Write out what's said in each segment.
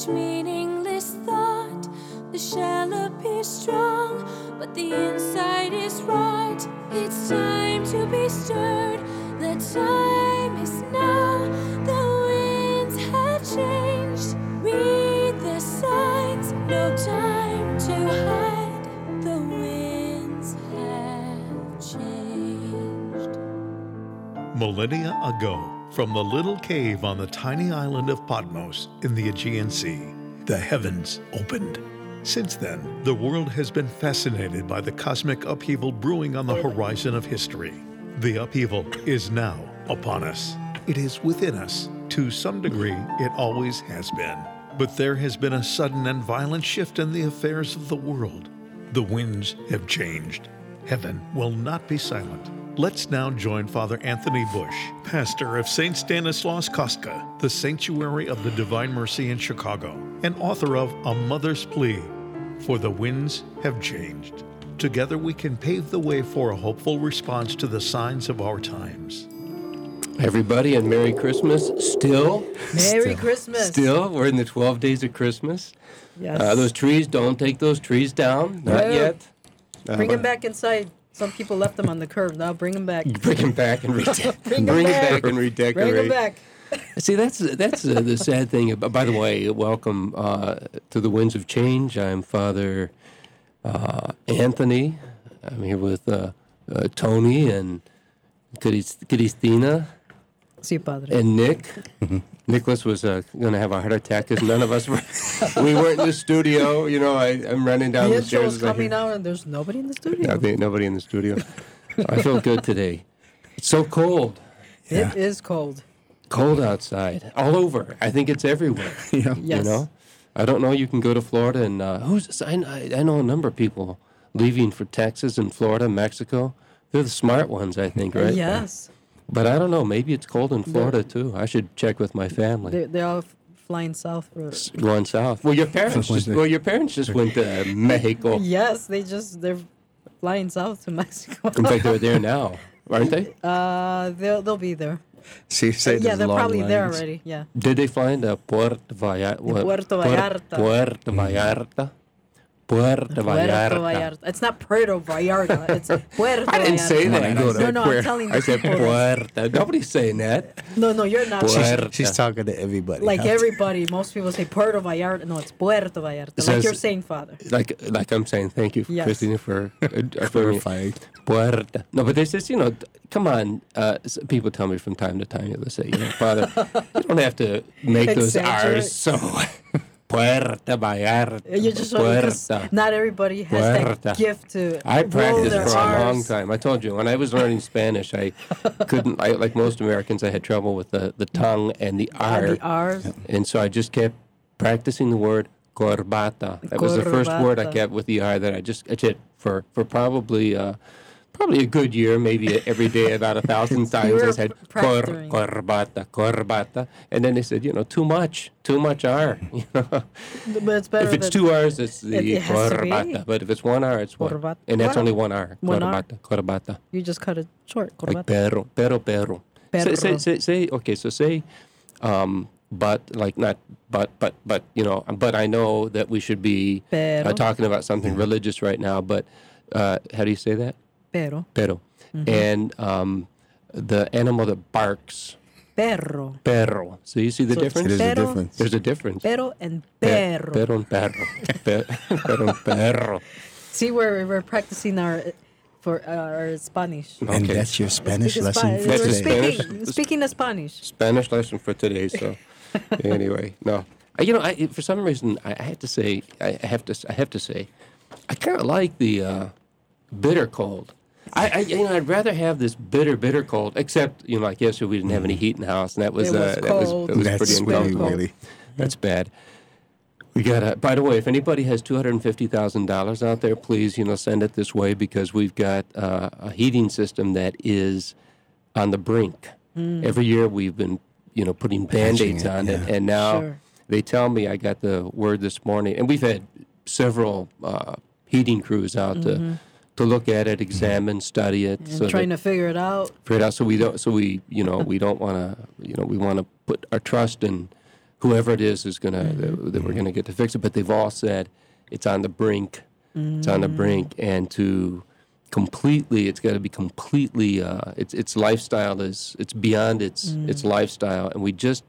each meaningless thought. The shell appears strong, but the inside is rot. It's time to be stirred. The time is now. The winds have changed. Read the signs. No time to hide. The winds have changed. Millennia ago, from the little cave on the tiny island of Patmos in the Aegean Sea, the heavens opened. Since then, the world has been fascinated by the cosmic upheaval brewing on the horizon of history. The upheaval is now upon us. It is within us. To some degree, it always has been. But there has been a sudden and violent shift in the affairs of the world. The winds have changed. Heaven will not be silent. Let's now join Father Anthony Bush, pastor of St. Stanislaus Kostka, the Sanctuary of the Divine Mercy in Chicago, and author of A Mother's Plea, For the Winds Have Changed. Together we can pave the way for a hopeful response to the signs of our times. Everybody, and Merry Christmas. Merry Christmas. Still, we're in the 12 days of Christmas. Yes. Those trees, don't take those trees down. Not yet. Bring them back inside. Some people left them on the curb. Now bring them back. Bring them back and redecorate. Bring them back and redecorate. Bring them back. See, that's the sad thing. By the way, welcome to the Winds of Change. I'm Father Anthony. I'm here with Tony and Cristina. Sí, Padre. And Nick. Nicholas was going to have a heart attack because none of us we weren't in the studio. You know, I'm running down the The stairs. intro was coming out and there's nobody in the studio. Nobody in the studio. I feel good today. It's so cold. It is cold. Cold outside, all over. I think it's everywhere. Yes. You know, I don't know. You can go to Florida and I know a number of people leaving for Texas and Florida, Mexico. They're the smart ones, I think, right? Yes. But I don't know. Maybe it's cold in Florida too. I should check with my family. They're all flying south. Going south. Well, your parents just went to Mexico. Yes, they're flying south to Mexico. In fact, they're there now, aren't they? They'll be there. So you say Yeah, they're long probably there lines. already. Yeah. Did they find Puerto Vallarta? Puerto Vallarta. Puerto Vallarta. Puerto Vallarta. It's not Puerto Vallarta. It's Puerto Vallarta. I didn't say that. No, I'm telling you. I said Puerta. Nobody's saying that. No, you're not. Puerta. She's talking to everybody. Like everybody, most people say Puerto Vallarta. No, it's Puerto Vallarta. Like you're saying, Father. Like I'm saying, thank you, Yes. Christina, for Clarifying. Puerta. No, but they says, come on. People tell me from time to time, they say, Father, you don't have to make those Exaggerate. R's so. Puerta Vallarta. You're just because not everybody has that gift to I roll practiced their for a long R's. time. I told you, when I was learning Spanish, I couldn't, like most Americans, I had trouble with the tongue and the R. The R's. And so I just kept practicing the word corbata. That was the first word I Corbata. kept with the R that I did for probably a good year, maybe every day about 1,000 times. I said practicing. corbata. And then they said, too much R. But it's better If it's that- two R's, it's the it has to be. corbata. But if it's one R, it's one. Corbata. And that's Well, only one R. one R. Corbata. You just cut it short. Like Corbata. perro. Perro. Say, okay, so say, but like not, but I know that we should be Pero. talking about something religious right now, but how do you say that? Pero. And the animal that barks, Perro. perro. So you see the So it's difference? There's a Pero. difference. There's a difference. Pero and perro. Perro and perro. Perro and perro. See, we're practicing our Spanish. And Okay. that's your Spanish Because lesson for That's we're a today. speaking the Spanish. Spanish lesson for today. So anyway, no. For some reason, I have to say, I kind of like the bitter cold. I'd rather have this bitter cold. Except, like yesterday, we didn't have any heat in the house, and that was cold. pretty That's uncomfortable. really. That's bad. We got. By the way, if anybody has $250,000 out there, please, send it this way because we've got a heating system that is on the brink. Every year we've been, putting Band-Aids on it, and now Sure. they tell me, I got the word this morning, and we've had several heating crews out to look at it, examine, study it, And trying to figure it out. So we don't. So we don't want to. We want to put our trust in whoever it is gonna that we're gonna get to fix it. But they've all said it's on the brink. It's on the brink, and it's got to be completely. Its lifestyle it's beyond its lifestyle, and we just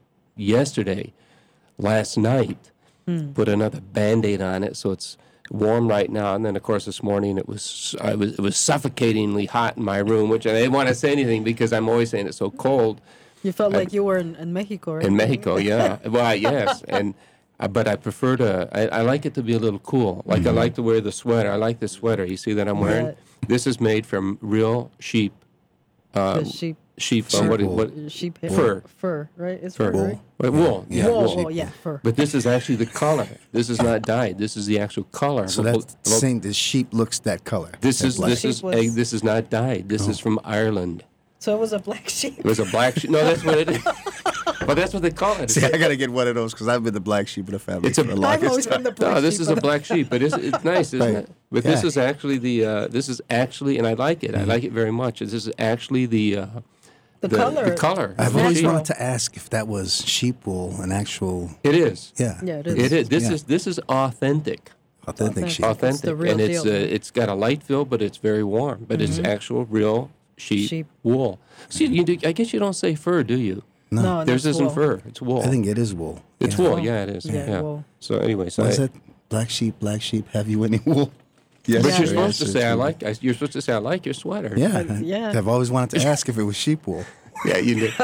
last night, put another Band-Aid on it, so it's warm right now. And then, of course, this morning it was suffocatingly hot in my room, which I didn't want to say anything because I'm always saying it's so cold. You felt like you were in Mexico, right? In Mexico, yeah. Well, yes, but I prefer I like it to be a little cool. Like I like to wear the sweater. I like the sweater. You see that I'm wearing? Yeah. This is made from real sheep. Sheep Sheep sheep hair. Fur, right? It's fur, right? Wool. Yeah, wool, yeah, fur. But this is actually the color. This is not dyed. This is the actual color. So that's saying the sheep looks that color. This is not dyed. This is from Ireland. So it was a black sheep. It was a black sheep. No, that's what it is. But that's what they call it. See, I gotta get one of those because I've been the black sheep of the family. I've always been the black sheep. No, this is a black sheep, but it's nice, isn't it? But this is actually and I like it. I like it very much. This is actually the color. The color. I've always wanted to ask if that was sheep wool, an actual. It is. Yeah. Yeah, it is. It is. This is authentic. Authentic sheep. Authentic, it's the real and deal. It's got a light feel, but it's very warm. But it's actual real sheep wool. See, I guess you don't say fur, do you? No, Theirs isn't wool. fur. It's wool. I think it is wool. It's wool. Yeah, it is. Yeah. Wool. So anyway, What is it? Black sheep, have you any wool? Yes. But you're supposed to say you're supposed to say I like your sweater. Yeah. Yeah. I've always wanted to ask if it was sheep wool. Yeah, you do.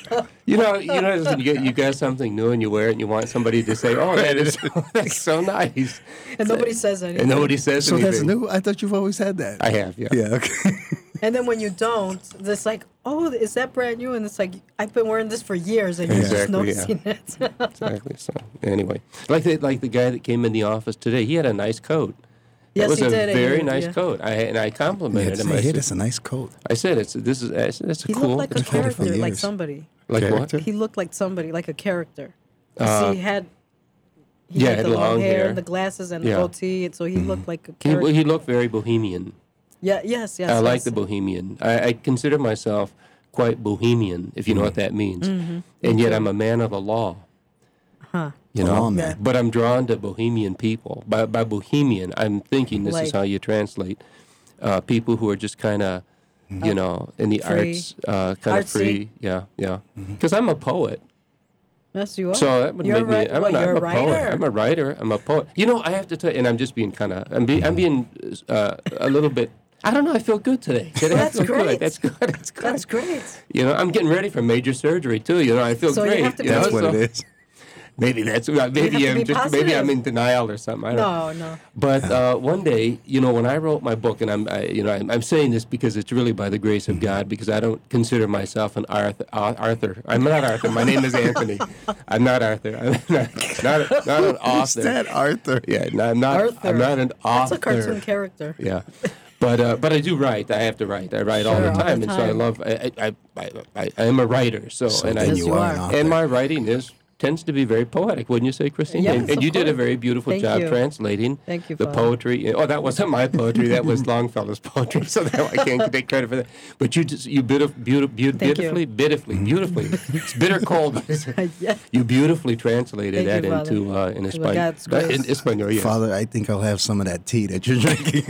You got something new and you wear it and you want somebody to say, "Oh, that's so nice," And nobody says anything. and nobody says So anything. that's new? I thought you've always had that. I have, yeah. Yeah, okay. And then when you don't, it's like, oh, is that brand new? And it's like, I've been wearing this for years, and you're just Exactly, noticing it. Exactly. So anyway, like the guy that came in the office today, he had a nice coat. Yes, it was he a did. very He did, nice yeah. coat. I complimented him. I Hey, said, that's a nice coat. that's a He cool. looked like a It's had it for character, like years. somebody. Like what? Character? He looked like somebody, like a character. 'Cause he had had the long long hair, hair. and the glasses, and Yeah. the goatee, and so he looked like a character. He looked very bohemian. Yes. I like yes. the bohemian. I consider myself quite bohemian, if you know what that means. Mm-hmm. And yet I'm a man of the law. Huh. You know, lawman. but I'm drawn to bohemian people. By bohemian, I'm thinking this is Like- how you translate people who are just kind of, in the free. arts, kind of Artsy. free. Yeah. Because I'm a poet. Yes, you are. So that would You're make me. right. I'm What, you're a a writer? poet. I'm a writer. I'm a poet. I have to tell you, and I'm just being kind of. I'm being a little bit. I don't know. I feel good today. Today I That's feel great. good. That's good. That's good. That's great. I'm getting ready for major surgery too. I feel So you great. have to be- That's So- what it is. Maybe that's have to maybe be I'm positive. in denial or something. I don't know. No. But one day, when I wrote my book, and I'm saying this because it's really by the grace of God, because I don't consider myself an Arthur. I'm not Arthur. My name is Anthony. I'm not Arthur. I'm not an author. Who's that, Arthur? Yeah, no, I'm not. Arthur. I'm not an author. That's a cartoon character. Yeah. But I do write. I have to write. I write all Sure, the all the time, and so I time. love. I am a writer. So and then I Yes, you you are are. an author. and my writing tends to be very poetic, wouldn't you say, Christine? Yes, and of you did a course. very beautiful Thank job you. translating Thank you, the Father. poetry. Oh, that wasn't my poetry. That was Longfellow's poetry. So I can't take credit for that. But you beautifully. It's bitter cold. But Yeah. you beautifully translated Thank that you, into in Well, Espanol. God's grace. In Espanol, yes. Father, I think I'll have some of that tea that you're drinking.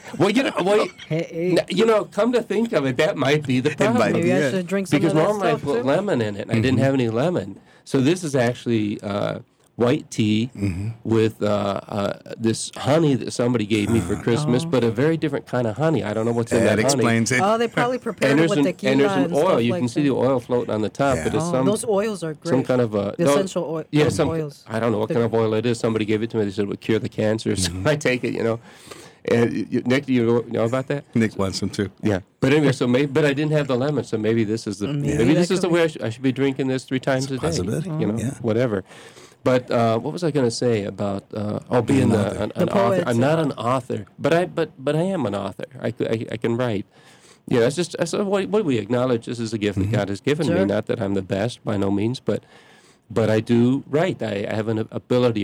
Well, come to think of it, that might be the problem. might be. Maybe I Yeah. should drink some Because of that normally I stuff, put too. lemon in it, and I didn't have any lemon. So this is actually white tea with this honey that somebody gave me for Christmas, but a very different kind of honey. I don't know what's in That that honey. explains it. Oh, they probably prepared And it there's with an, tequila and there's an stuff oil. You like can see that. the oil floating on the top, Yeah. but it's Oh, some those oils are great. some kind of The no, essential oil. Yeah, some oils. I don't know what kind of oil it is. Somebody gave it to me. They said it would cure the cancer, so I take it. And Nick, do you know about that? Nick wants some too. Yeah, but anyway, but I didn't have the lemon, so maybe this is the Maybe this that is the could way I should be drinking this 3 times a day. possibility. Yeah. Whatever. But what was I going to say about being an The author? poet, I'm not an author, but I am an author. I can write. Yeah, that's what we acknowledge. This is a gift that God has given me. Sure. Not that I'm the best by no means, but I do write. I have an ability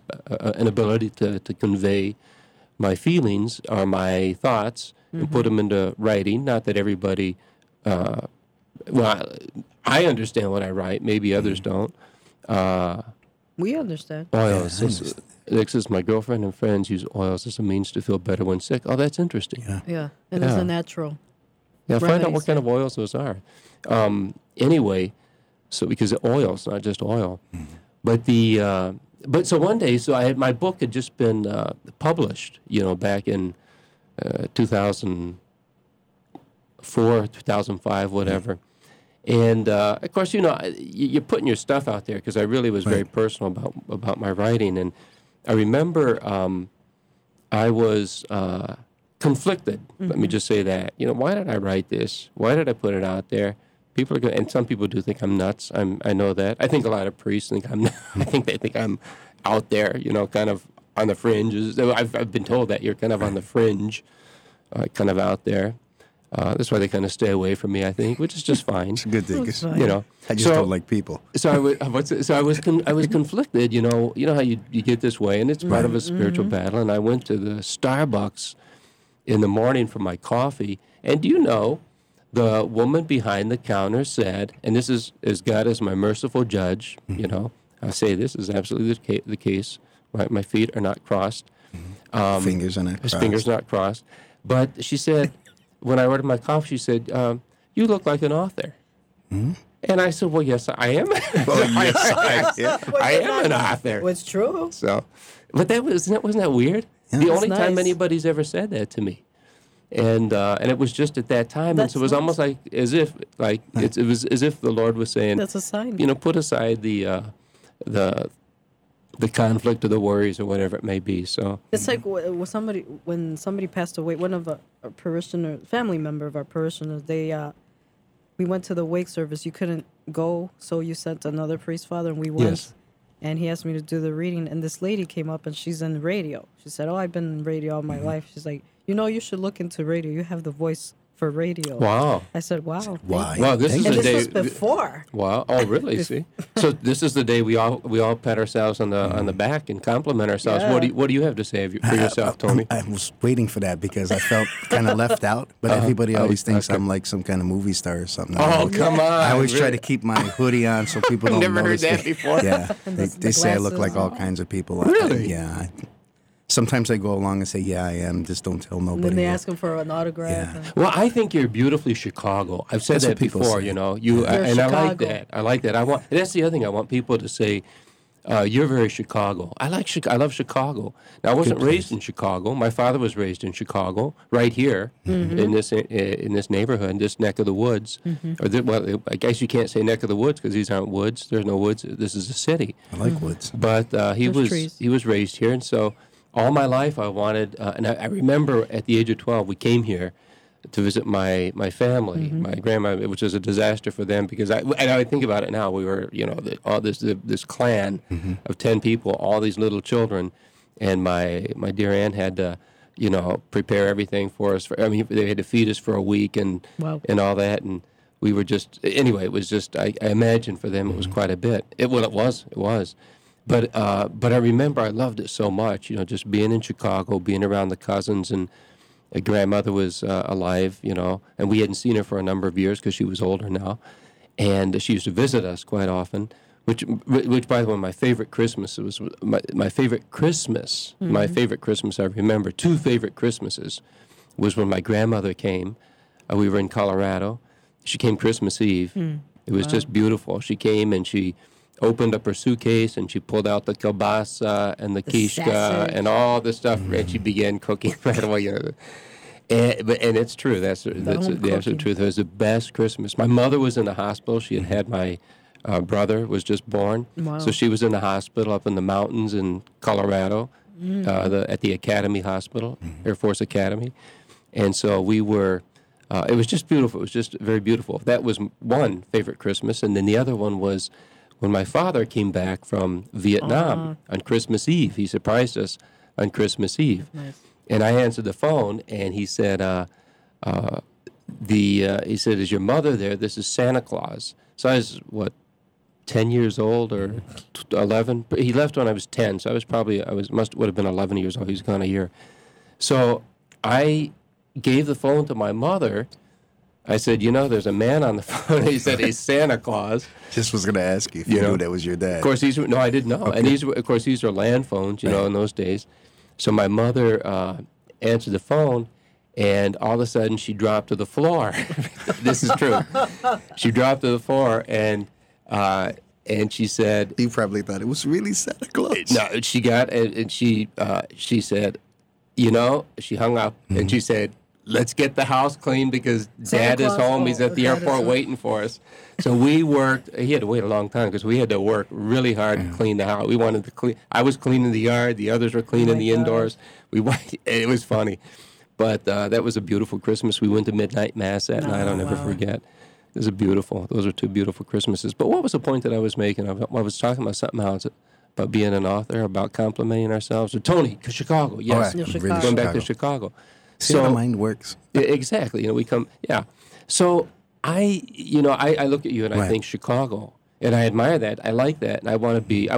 to convey my feelings or my thoughts and put them into writing. Not that everybody, I understand what I write. Maybe others don't. We understand. Oils. Yeah, I It says my girlfriend and friends use oils as a means to feel better when sick. Oh, that's interesting. Yeah. Yeah, and it's Yeah. a natural. Yeah, find out Remedies, what kind of oils those are. Anyway, so because oil's not just oil, but so one day, so my book had just been published, back in 2004, 2005, whatever. And of course, you're putting your stuff out there because I really was very personal about my writing. And I remember I was conflicted. Let me just say that. Why did I write this? Why did I put it out there? People are going, and some people do think I'm nuts. I know that. I think a lot of priests think I'm. I think they think I'm out there. Kind of on the fringe. I've been told that you're kind of on the fringe, kind of out there. That's why they kind of stay away from me, I think, which is just fine. It's a good thing. 'Cause, That's fine. I just don't like people. So I was conflicted. You know how you get this way, and it's part of a spiritual battle. And I went to the Starbucks in the morning for my coffee, and do you know, the woman behind the counter said, and this is as God is my merciful judge. I say this is absolutely the case. My feet are not crossed. Fingers are not His crossed. fingers not crossed. But she said, when I ordered my coffee, she said, "You look like an author." And I said, "Well, yes, I am. I am an author." Well, it's true. So, but wasn't that weird? Yeah. The That's only time nice. anybody's ever said that to me, and it was just at that time, and That's so it was nice. almost like as if it was as if the Lord was saying, That's a sign. put aside the conflict or the worries or whatever it may be. So It's like when somebody passed away. One of our family member of our parishioners, we went to the wake service. You couldn't go, so you sent another priest father, and we went. Yes. And he asked me to do the reading, and this lady came up, and she's in radio. She said, "Oh, I've been in radio all my life." She's like, "You should look into radio. You have the voice for radio." wow. I said, "Wow." Why? Wow, this is And the this day. was before. Wow! Oh, really? See, so this is the day we all pat ourselves on the back and compliment ourselves. Yeah. What do you have to say for yourself, Tony? I was waiting for that because I felt kind of left out. But everybody always thinks okay. I'm like some kind of movie star or something. Oh, come on! I always try really? to keep my hoodie on so people don't never heard notice that me. before. Yeah, And they, the they say I look glasses. like all kinds of people. Really? Yeah. Sometimes I go along and say, "Yeah, I am." Just don't tell And nobody. then they yet. ask him for an autograph. Yeah. and- Well, I think you're beautifully Chicago. I've said That's that what people before. say. And I like Chicago. that. I like that. And that's the other thing. I want people to say, "You're very Chicago." I love Chicago. Now, I wasn't raised in Chicago. My father was raised in Chicago, right here in this neighborhood, this neck of the woods. Well, I guess you can't say neck of the woods because these aren't woods. There's no woods. This is a city. I like woods. But There's trees. he was raised here, and so all my life I wanted. And I remember at the age of 12, we came here to visit my family, my grandma, which was a disaster for them because I think about it now. We were all this clan of 10 people, all these little children, and my dear aunt had to prepare everything for us. They had to feed us for a week and Wow. and all that and. We were just anyway. It was just I imagine for them it was quite a bit. It was, but I remember I loved it so much. Just being in Chicago, being around the cousins, and grandmother was alive. And we hadn't seen her for a number of years because she was older now, and she used to visit us quite often. Which by the way, my favorite Christmas was my favorite Christmas. My favorite Christmas I remember. 2 favorite Christmases was when my grandmother came. We were in Colorado. She came Christmas Eve. It was just beautiful. She came and she opened up her suitcase and she pulled out the kielbasa and the kishka sausage. and all this stuff, and she began cooking right away. And it's true. That's home the absolute cooking. truth. It was the best Christmas. My mother was in the hospital. She had my brother was just born, Wow. so she was in the hospital up in the mountains in Colorado, at the Academy Hospital, Air Force Academy, and so we were. It was just beautiful. It was just very beautiful. That was one favorite Christmas. And then the other one was when my father came back from Vietnam on Christmas Eve. He surprised us on Christmas Eve. Nice. And I answered the phone, and he said, he said, "Is your mother there? This is Santa Claus." So I was, 10 years old or 11? He left when I was 10, so would have been 11 years old. He was gone a year. So I gave the phone to my mother, I said, there's a man on the phone. He said, he's Santa Claus. Just was going to ask you if you knew that was your dad. Of course, no, I didn't know. Okay. And of course, these are land phones, in those days. So my mother answered the phone, and all of a sudden she dropped to the floor. This is true. She dropped to the floor, and she said, You probably thought it was really Santa Claus. No, she got, and she said, she hung up, and she said, let's get the house clean because Dad is home. He's at the airport waiting for us. So we worked. He had to wait a long time because we had to work really hard to clean the house. We wanted to clean. I was cleaning the yard. The others were cleaning the indoors. It was funny. But that was a beautiful Christmas. We went to midnight mass that night. I'll never forget. It was those are two beautiful Christmases. But what was the point that I was making? I was talking about something else, about being an author, about complimenting ourselves. Or Tony, Chicago, yes. Right. Chicago. Going back to Chicago. See how the mind works. Exactly. We come, yeah. So I look at you and I think Chicago, and I admire that. I like that, and I want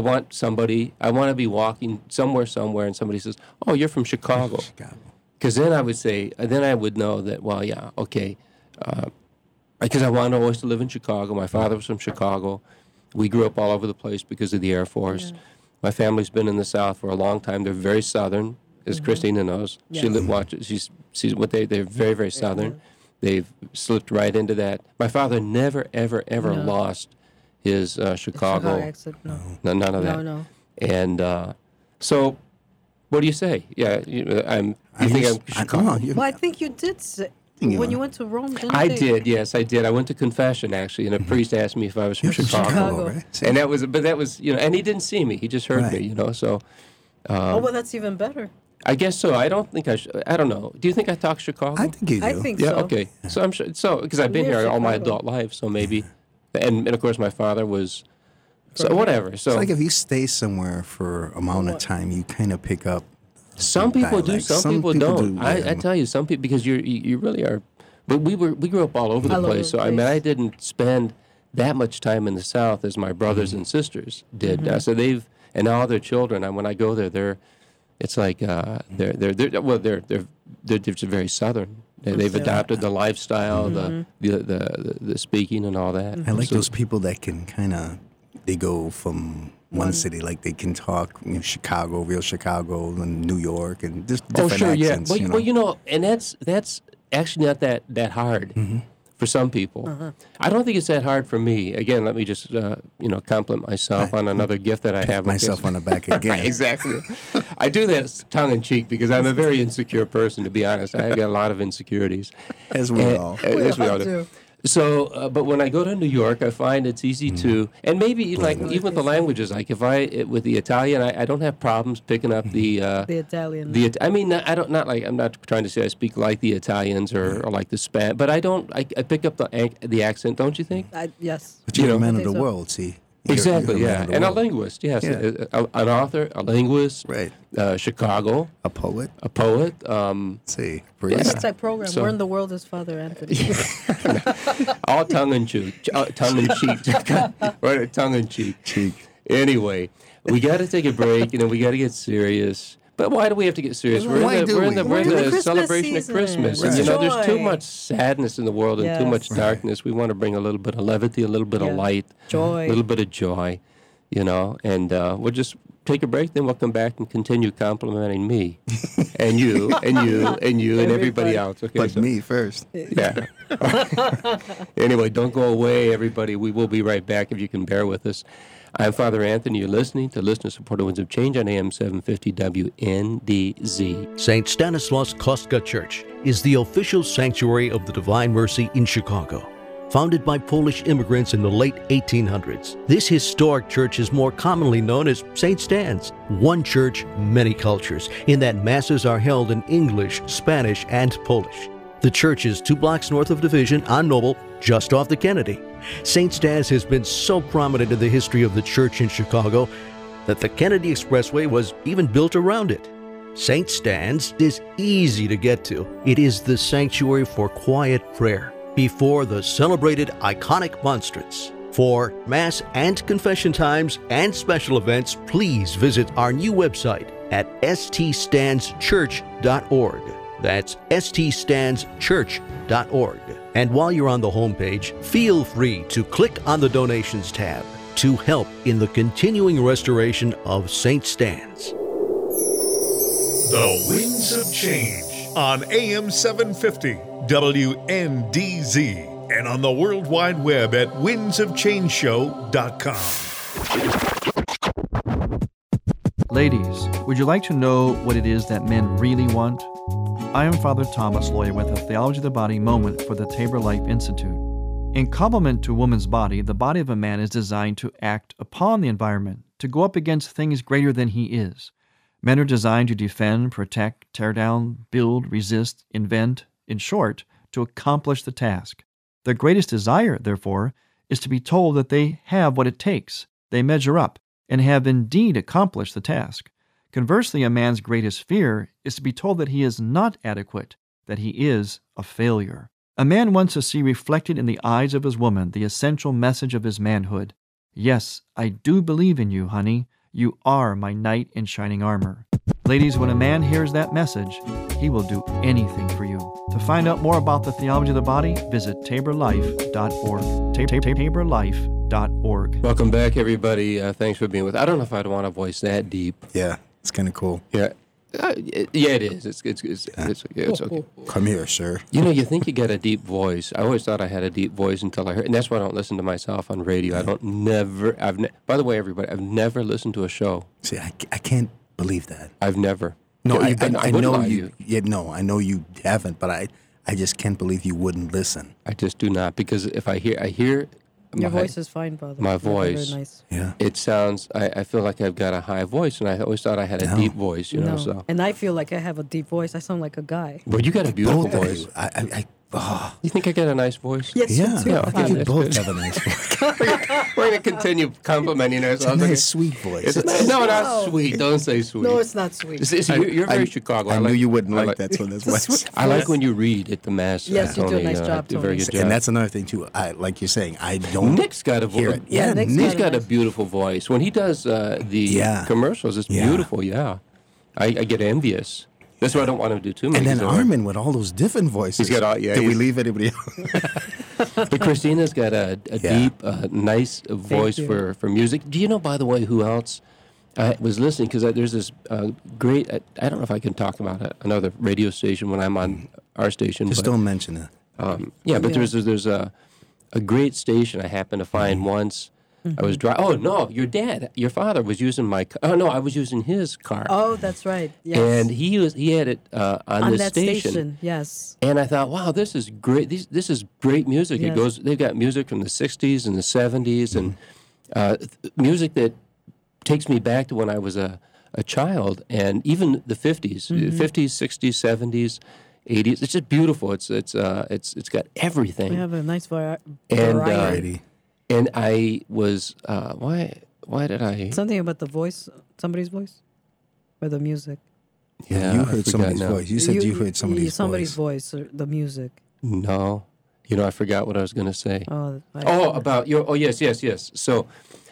to be walking somewhere, and somebody says, "Oh, you're from Chicago," because then I would know that. Well, yeah, okay, because I wanted always to live in Chicago. My father was from Chicago. We grew up all over the place because of the Air Force. Yeah. My family's been in the South for a long time. They're very Southern. As Christina knows, she's they're very, very Southern. They've slipped right into that. My father never, ever, ever lost his Chicago accent. No, none of that. No. And so, what do you say? Yeah, you think I'm Chicago? Well, I think you did say when you went to Rome. Did. Yes, I did. I went to confession actually, and a priest asked me if I was from Chicago. Right? And that was, and he didn't see me. He just heard me. So. Well, that's even better. I guess so. I don't think I don't know. Do you think I talk Chicago? I think you do. I think so. Yeah, okay. So I'm sure. So because I've been here all my adult life, so maybe, and of course my father was, so whatever. So it's like if you stay somewhere for a amount of time, you kind of pick up. Some people do. Some people don't. I tell you, some people, because you really are. But we grew up all over the place. So I mean, I didn't spend that much time in the South as my brothers and sisters did. So and all their children. And when I go there, it's like they're just very Southern. They've adopted the lifestyle, the speaking, and all that. I like those people that can they go from one city, like they can talk Chicago, real Chicago, and New York, and just different accents. Well, and that's actually not that hard. For some people. I don't think it's that hard for me. Again, let me just compliment myself on another gift that I have. Myself on the back again. Exactly. I do that tongue in cheek because I'm a very insecure person, to be honest. I've got a lot of insecurities. As we all. As we all do. So, but when I go to New York, I find it's easy to, and maybe even with the languages, like with the Italian, I don't have problems picking up the Italian. I mean, I'm not trying to say I speak like the Italians or like the Spanish, but I pick up the accent, don't you think? Yes. But you're a man of the world, see. Exactly, and a linguist, yes. Yeah. An author, a linguist, right. Chicago. A poet. See. What's that program? Where in the world is Father Anthony? All tongue in cheek. Right, tongue in cheek. Anyway, we got to take a break, we got to get serious. But why do we have to get serious? We're in the celebration of Christmas. Right. And, there's too much sadness in the world and too much darkness. We want to bring a little bit of levity, a little bit of light, joy, a little bit of joy, and we'll just take a break, then we'll come back and continue complimenting me and you and everybody else. Okay, but me first. Yeah. Anyway, don't go away, everybody. We will be right back if you can bear with us. I'm Father Anthony. You're listening to Listener-Supported Winds of Change on AM 750 WNDZ. St. Stanislaus Kostka Church is the official sanctuary of the Divine Mercy in Chicago. Founded by Polish immigrants in the late 1800s, this historic church is more commonly known as St. Stan's. One church, many cultures, in that masses are held in English, Spanish, and Polish. The church is 2 blocks north of Division on Noble, just off the Kennedy. St. Stan's has been so prominent in the history of the church in Chicago that the Kennedy Expressway was even built around it. St. Stan's is easy to get to. It is the sanctuary for quiet prayer before the celebrated iconic monstrance. For Mass and confession times and special events, please visit our new website at ststanschurch.org. That's ststandschurch.org. And while you're on the homepage, feel free to click on the Donations tab to help in the continuing restoration of St. Stan's. The Winds of Change on AM 750 WNDZ and on the World Wide Web at windsofchangeshow.com. Ladies, would you like to know what it is that men really want? I am Father Thomas Loya with a Theology of the Body moment for the Tabor Life Institute. In complement to a woman's body, the body of a man is designed to act upon the environment, to go up against things greater than he is. Men are designed to defend, protect, tear down, build, resist, invent, in short, to accomplish the task. Their greatest desire, therefore, is to be told that they have what it takes, they measure up, and have indeed accomplished the task. Conversely, a man's greatest fear is to be told that he is not adequate, that he is a failure. A man wants to see reflected in the eyes of his woman the essential message of his manhood. Yes, I do believe in you, honey. You are my knight in shining armor. Ladies, when a man hears that message, he will do anything for you. To find out more about the theology of the body, visit taborlife.org. taborlife.org. Welcome back, everybody. Thanks for being with us. I don't know if I'd want to voice that deep. Yeah, it's kind of cool. Yeah. Yeah, it is. It's okay. Come here, sir. You know, you think you got a deep voice. I always thought I had a deep voice until I heard, and that's why I don't listen to myself on radio. By the way, everybody, I've never listened to a show. See, I can't believe that. I've never. No, I wouldn't know lie to you. Yeah, no, I know you haven't, but I just can't believe you wouldn't listen. I just do not, because if I hear Your voice is fine, Father. My You're voice. Very nice. Yeah. It sounds, I feel like I've got a high voice, and I always thought I had a deep voice, you know, No. so. And I feel like I have a deep voice. I sound like a guy. Well, you got a beautiful Both of voice. you. You think I got a nice voice? Yes, Yeah, you do, Yeah, I think okay, you that's both good. have a nice voice. We're going to continue complimenting It's a ourselves. nice, sweet voice. No, not sweet. Don't say sweet. No, it's not sweet. You're very Chicago. I knew you wouldn't I like that, so that's why. I like when you read at the Mass. Yes, you do a Tony, nice job, do a very Tony. good job. And that's another thing too. Like you're saying, I don't. Nick's got a hear voice. it. Yeah, Nick's Nick's got got a nice- beautiful voice. When he does the commercials, it's Yeah. beautiful, yeah. I get envious. That's why I don't want him to do too many. And then 'cause I- Armin with all those different voices. He's got all- yeah, Did we he's- leave anybody else? But Christina's got a deep, nice voice you. for music. Do you know, by the way, who else? I was listening because there's this great, I don't know if I can talk about another radio station when I'm on our station. Just but, don't mention it. yeah, but there's a great station I happened to find once. I was driving. Oh, no, your father was using my car. Oh, no, I was using his car. Oh, that's right. Yes. And he had it on this that station. Yes. And I thought, wow, this is great. This is great music. Yes. It goes. They've got music from the '60s and the '70s, and music that takes me back to when I was a child, and even the '50s, '50s, '60s, '70s, '80s. It's just beautiful. It's got everything. We have a nice And, variety. Alrighty. And I was why did I? Something about the voice, somebody's voice, or the music. Yeah, You I heard forgot somebody's now. voice. You said you heard somebody's voice, or the music. No, I forgot what I was going to say. Oh, About your. Oh, yes. So,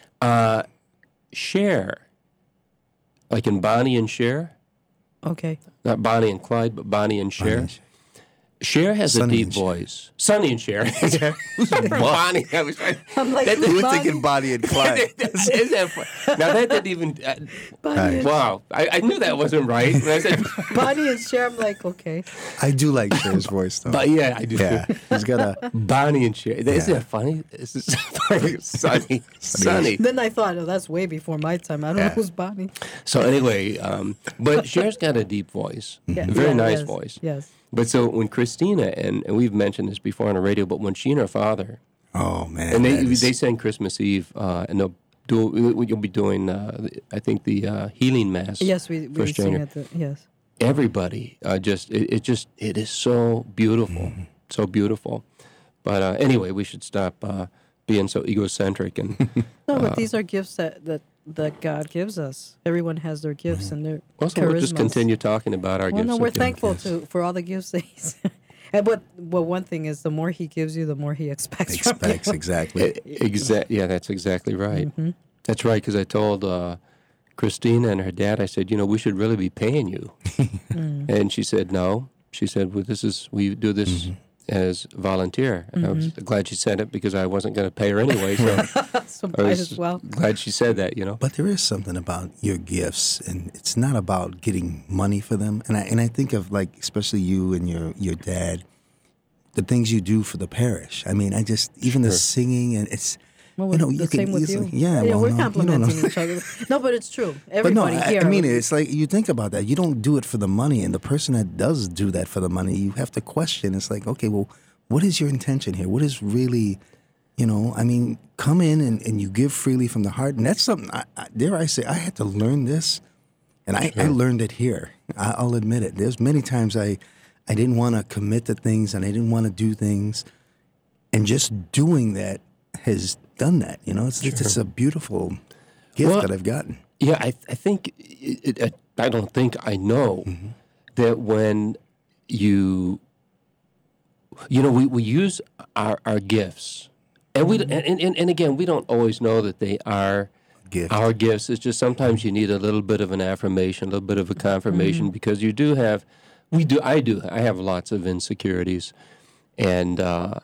Cher, like in Bonnie and Cher, okay. not Bonnie and Clyde, but Bonnie and Cher. Bonnie. Cher has Sonny a deep and Cher. voice. Sonny and Cher. Bonnie. I was trying. I'm like, You who's were Bonnie? thinking Bonnie and Clyde. Is that fun? Now that didn't even. Bonnie, and, Wow, I knew that wasn't right. When I said, Bonnie and Cher. I'm like, okay. I do like Cher's voice though. but yeah, I do. Yeah, he's got a. Bonnie and Cher. Isn't that funny? This is funny. Sonny. Then I thought, oh, that's way before my time. I don't know who's Bonnie. So anyway, but Cher's got a deep voice, Yeah, very yeah, nice yes, voice. Yes. But so when Christina, and we've mentioned this before on the radio, but when she and her father, Oh man. and that is- they sing Christmas Eve, and you'll be doing, I think, the healing mass. Yes, we First sing January. at the yes. Everybody, it is so beautiful, so beautiful. But anyway, we should stop being so egocentric and. No, but these are gifts that God gives us. Everyone has their gifts and their Also, we'll just charismas. continue talking about our Well, gifts. no, we're okay? thankful for all the gifts that He's. And but one thing is, the more He gives you, the more He expects from you. exactly. Yeah, that's exactly right. Mm-hmm. That's right, because I told Christina and her dad, I said, we should really be paying you. And she said, no. She said, well, we do this as volunteer. And I was glad she said it because I wasn't going to pay her anyway. So So I might was as well. glad she said that, you know. But there is something about your gifts, and it's not about getting money for them. And I think of, like, especially you and your dad, the things you do for the parish. I mean, even the singing, and it's, Well, you know, the you can same with easily, you. yeah, well, we're no, you don't know. complimenting each other. No, but it's true. But no, Everybody here. I mean, it's like, you think about that. You don't do it for the money, and the person that does do that for the money, you have to question. It's like, okay, well, what is your intention here? What is really, you know, I mean, come in and you give freely from the heart. And that's something, dare I say, I had to learn this, and I learned it here. I'll admit it. There's many times I didn't want to commit to things, and I didn't want to do things, and just doing that has done that. You know, it's a beautiful gift that I've gotten. Yeah, I think, I don't think, I know that when you know, we use our gifts, and and again, we don't always know that they are our gifts. It's just sometimes you need a little bit of an affirmation, a little bit of a confirmation, because you do have, I have lots of insecurities, and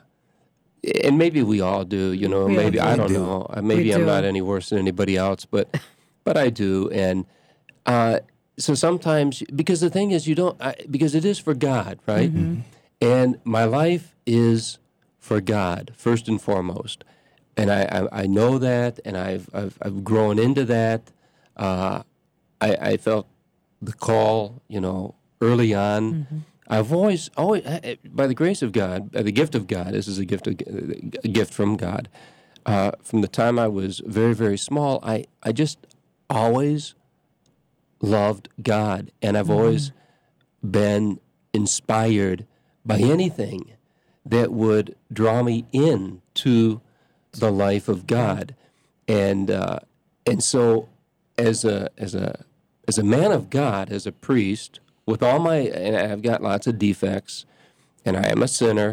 maybe we all do, you know, maybe, I don't know, maybe I'm not any worse than anybody else, but I do, and so sometimes, because the thing is, because it is for God, right? And my life is for God, first and foremost. And I know that, and I've grown into that. I felt the call, you know, early on. I've always, by the grace of God, by the gift of God, this is a gift from God. From the time I was very, very small, I just always loved God, and I've always been inspired by anything that would draw me into the life of God, and so as a man of God, as a priest, with all my, and I've got lots of defects, and I am a sinner,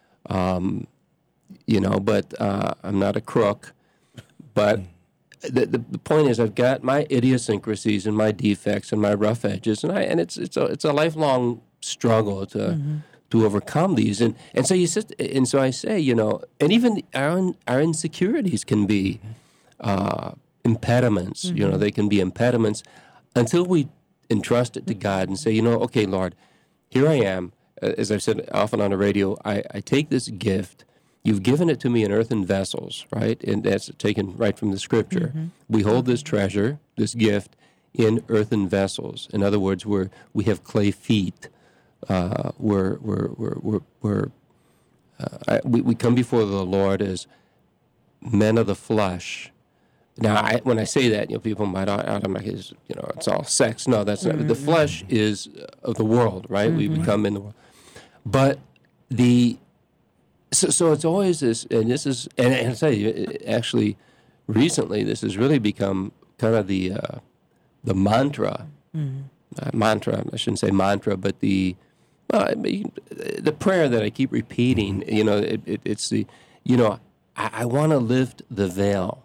you know, but I'm not a crook. But the point is, I've got my idiosyncrasies and my defects and my rough edges, and it's a lifelong struggle to overcome these, and so I say, you know, and even our insecurities can be impediments. You know, they can be impediments until we entrust it to God and say, you know, okay, Lord, here I am. As I've said often on the radio, I take this gift. You've given it to me in earthen vessels, right? And that's taken right from the Scripture. We hold this treasure, this gift, in earthen vessels. In other words, we have clay feet. We come before the Lord as men of the flesh. Now, when I say that, you know, people might automatically, you know, it's all sex. No, that's not. The flesh is of the world, right? We become in the world, but so it's always this, and this is, and I tell you, actually, recently, this has really become kind of the mantra. Mantra. I shouldn't say mantra, but the prayer that I keep repeating, you know, it's the, you know, I want to lift the veil.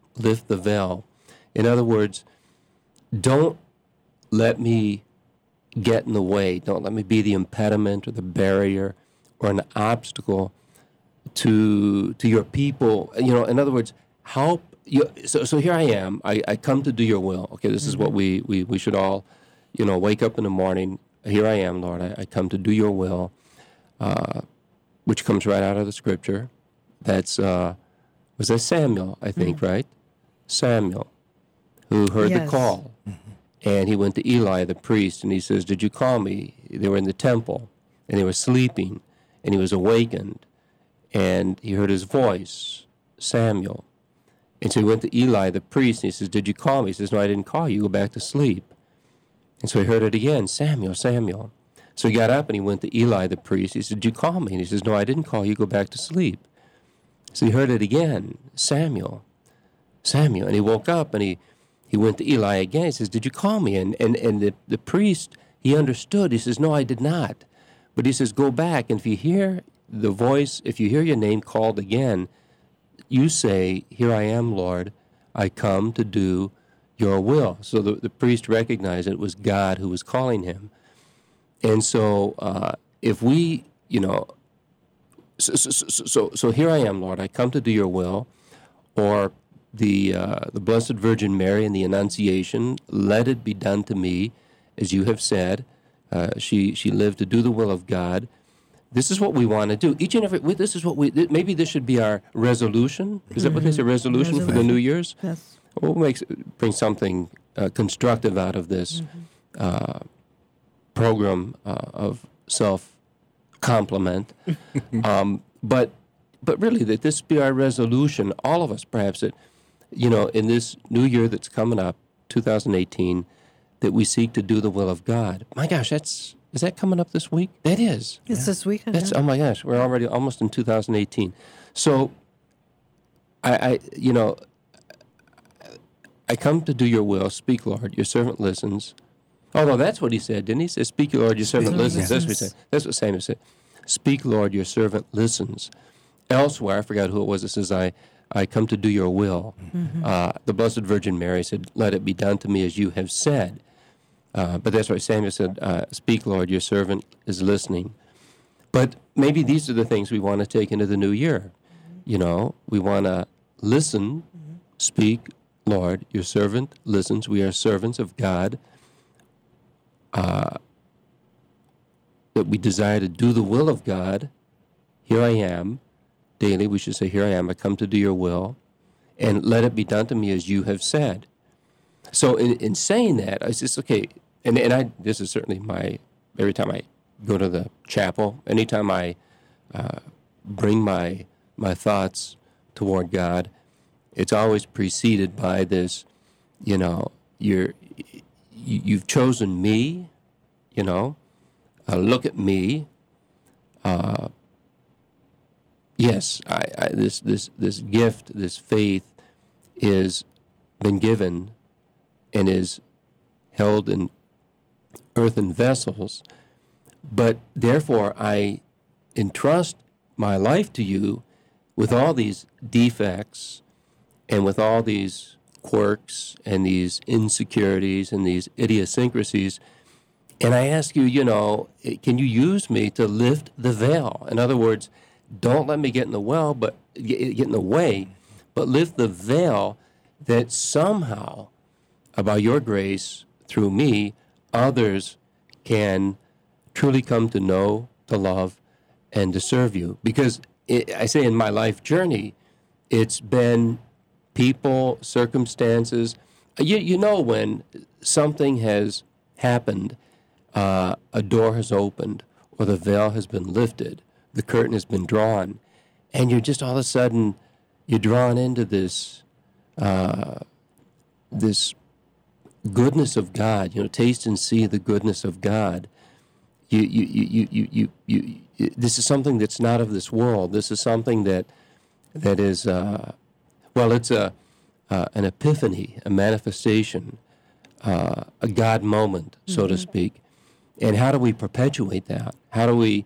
In other words, don't let me get in the way. Don't let me be the impediment or the barrier or an obstacle to your people. You know, in other words, help you. So here I am. I come to do your will. Okay, this is what we should all, you know, wake up in the morning. Here I am, Lord. I come to do your will, which comes right out of the Scripture. That's, was that Samuel, I think, right? Samuel, who heard the call. And he went to Eli, the priest, and he says, did you call me? They were in the temple, and they were sleeping, and he was awakened, and he heard his voice, Samuel. And so he went to Eli, the priest, and he says, did you call me? He says, no, I didn't call you. Go back to sleep. And so he heard it again, Samuel, Samuel. So he got up and he went to Eli, the priest. He said, did you call me? And he says, no, I didn't call you. Go back to sleep. So he heard it again, Samuel, Samuel. And he woke up and he went to Eli again. He says, did you call me? And the priest, he understood. He says, no, I did not. But he says, go back. And if you hear the voice, if you hear your name called again, you say, here I am, Lord. I come to do your will. So the priest recognized it was God who was calling him. And so if we, so here I am, Lord, I come to do your will, or the Blessed Virgin Mary and the Annunciation, let it be done to me as you have said. She lived to do the will of God. This is what we want to do. Each and every, this is what maybe this should be our resolution. Is that what they say, resolution for the New Year's? Yes. We'll bring something constructive out of this program of self-compliment. But really, that this be our resolution, all of us perhaps, that, in this new year that's coming up, 2018, that we seek to do the will of God. My gosh, is that coming up this week? That is. It's this weekend. Oh my gosh, we're already almost in 2018. So, I come to do your will. Speak, Lord. Your servant listens. Oh, no, that's what he said, didn't he? He said, speak, Lord. Your servant listens. That's what he said. That's what Samuel said. Speak, Lord. Your servant listens. Elsewhere, I forgot who it was. It says, I come to do your will. The Blessed Virgin Mary said, let it be done to me as you have said. But that's why Samuel said, speak, Lord. Your servant is listening. But maybe these are the things we want to take into the new year. We want to listen, speak, Lord, your servant listens. We are servants of God. That we desire to do the will of God. Here I am. Daily, we should say, here I am. I come to do your will. And let it be done to me as you have said. So in saying that, I said, okay, and this is certainly every time I go to the chapel, anytime I bring my thoughts toward God, it's always preceded by this, you've chosen me, look at me. Yes, this gift, this faith is been given and is held in earthen vessels, but therefore I entrust my life to you with all these defects and with all these quirks and these insecurities and these idiosyncrasies. And I ask you, can you use me to lift the veil? In other words, don't let me get in the way, but lift the veil that somehow, by your grace, through me, others can truly come to know, to love, and to serve you. Because I say in my life journey, it's been people, circumstances. When something has happened, a door has opened, or the veil has been lifted, the curtain has been drawn, and you're just all of a sudden, you're drawn into this this goodness of God. Taste and see the goodness of God. You this is something that's not of this world. This is something that is it's an epiphany, a manifestation, a God moment, so to speak. And how do we perpetuate that? How do we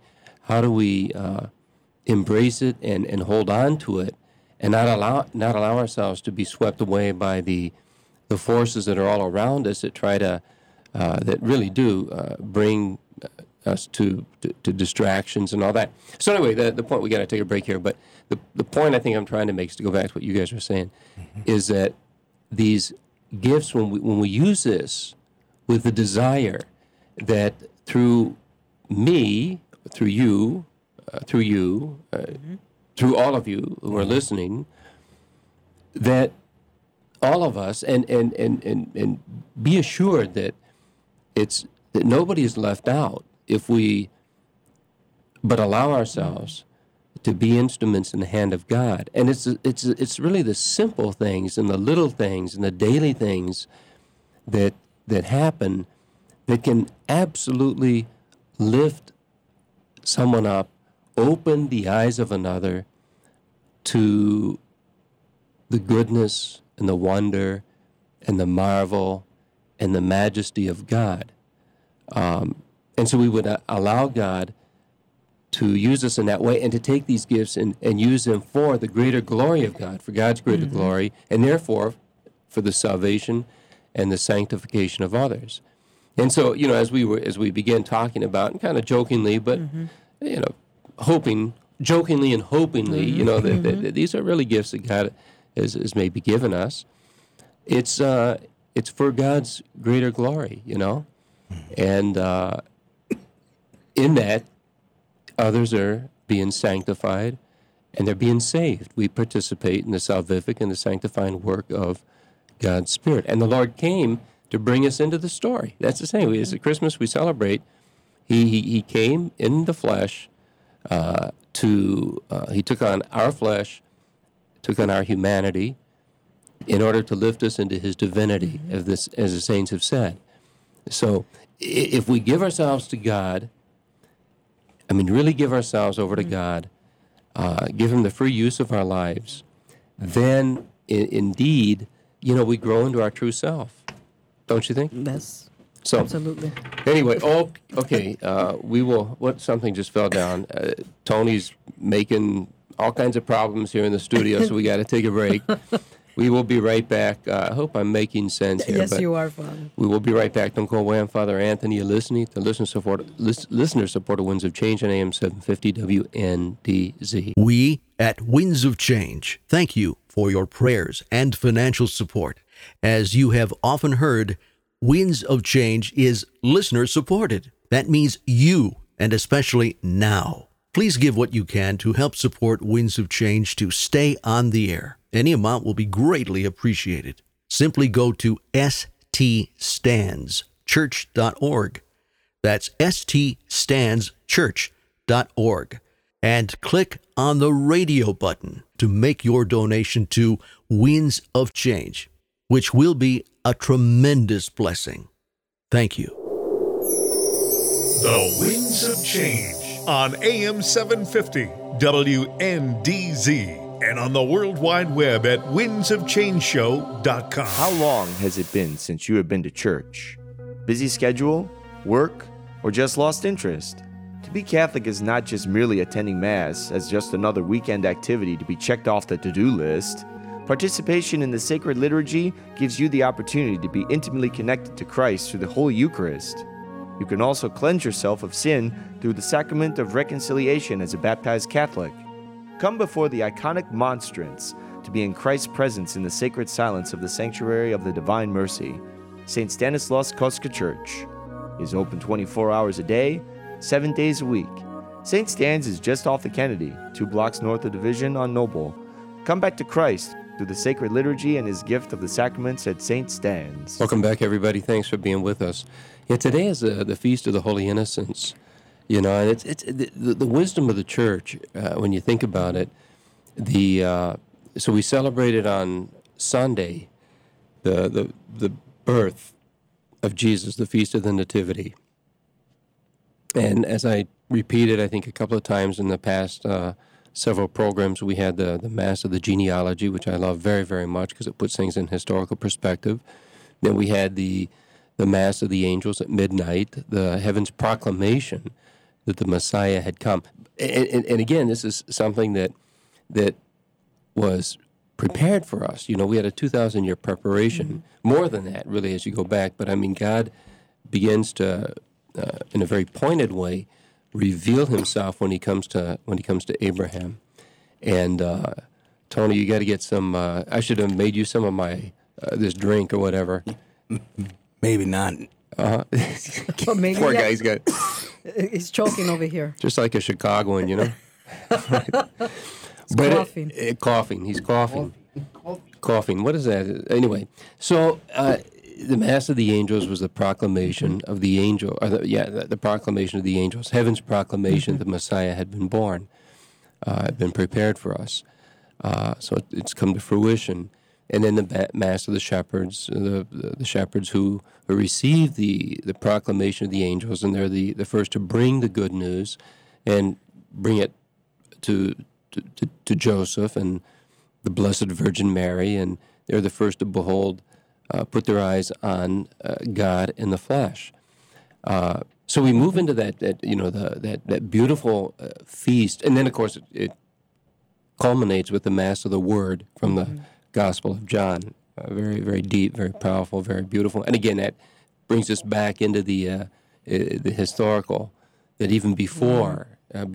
embrace it and hold on to it, and not allow ourselves to be swept away by the forces that are all around us that try to that really do bring us to distractions and all that. So anyway, the point, we got to take a break here, but the point I think I'm trying to make is to go back to what you guys were saying, is that these gifts, when we use this with the desire that through me, through you, through all of you who are listening, that all of us, and be assured that that nobody is left out if we but allow ourselves to be instruments in the hand of God. And it's really the simple things and the little things and the daily things that happen that can absolutely lift someone up, open the eyes of another to the goodness and the wonder and the marvel and the majesty of God. And so we would allow God to use us in that way and to take these gifts and use them for the greater glory of God, for God's greater glory, and therefore for the salvation and the sanctification of others. And so, as we began talking about, and kind of jokingly, but jokingly and hopingly, that these are really gifts that God has maybe given us. It's for God's greater glory, and in that, others are being sanctified and they're being saved. We participate in the salvific and the sanctifying work of God's Spirit, and the Lord came to bring us into the story. That's the same. As at Christmas we celebrate, He came in the flesh. He took on our flesh, took on our humanity, in order to lift us into His divinity, as the saints have said. So, if we give ourselves to God, really give ourselves over to God, give Him the free use of our lives, then indeed, we grow into our true self. Don't you think? Yes. So, absolutely. Anyway, okay. Something just fell down. Tony's making all kinds of problems here in the studio, so we got to take a break. We will be right back. I hope I'm making sense here. Yes, you are, Father. We will be right back. Don't go away. I'm Father Anthony. You're listening to listener-supported Winds of Change on AM 750 WNDZ. We at Winds of Change thank you for your prayers and financial support. As you have often heard, Winds of Change is listener-supported. That means you, and especially now. Please give what you can to help support Winds of Change to stay on the air. Any amount will be greatly appreciated. Simply go to ststandschurch.org. That's ststandschurch.org. And click on the radio button to make your donation to Winds of Change, which will be a tremendous blessing. Thank you. The Winds of Change on AM 750 WNDZ and on the World Wide Web at windsofchangeshow.com. How long has it been since you have been to church? Busy schedule, work, or just lost interest? To be Catholic is not just merely attending Mass as just another weekend activity to be checked off the to-do list. Participation in the sacred liturgy gives you the opportunity to be intimately connected to Christ through the Holy Eucharist. You can also cleanse yourself of sin through the sacrament of reconciliation as a baptized Catholic. Come before the iconic monstrance to be in Christ's presence in the sacred silence of the Sanctuary of the Divine Mercy. St. Stanislaus Kostka Church is open 24 hours a day, 7 days a week. St. Stan's is just off the Kennedy, 2 blocks north of Division on Noble. Come back to Christ through the sacred liturgy and His gift of the sacraments at St. Stan's. Welcome back, everybody. Thanks for being with us. Yeah, today is the Feast of the Holy Innocents. And it's the wisdom of the Church, when you think about it. So we celebrated on Sunday the birth of Jesus, the Feast of the Nativity. And as I repeated, I think a couple of times in the past several programs, we had the Mass of the Genealogy, which I love very, very much because it puts things in historical perspective. Then we had the Mass of the Angels at midnight, the Heaven's Proclamation that the Messiah had come. And again, this is something that was prepared for us. We had a 2,000-year preparation, more than that, really, as you go back. But, God begins to, in a very pointed way, reveal Himself when He comes to Abraham. And, Tony, you got to get some, I should have made you some of my, this drink or whatever. Maybe not. Maybe Poor guy, he's got... He's choking over here. Just like a Chicagoan, Coughing. Coughing. He's coughing. Coughing. What is that? Anyway, so the Mass of the Angels was the proclamation of the angel. The proclamation of the angels. Heaven's proclamation that the Messiah had been born, had been prepared for us. So it's come to fruition. And then the Mass of the Shepherds, the shepherds who receive the proclamation of the angels, and they're the first to bring the good news and bring it to Joseph and the Blessed Virgin Mary, and they're the first to behold, put their eyes on God in the flesh. So we move into that beautiful feast, and then of course it culminates with the Mass of the Word from the Gospel of John. Very, very deep, very powerful, very beautiful. And again, that brings us back into the historical, that even before,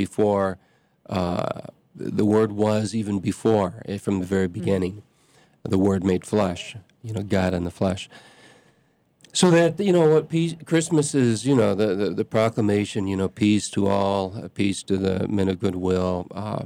the Word was even before, from the very beginning, the Word made flesh, God in the flesh. So that, what peace, Christmas is, the proclamation, peace to all, peace to the men of goodwill,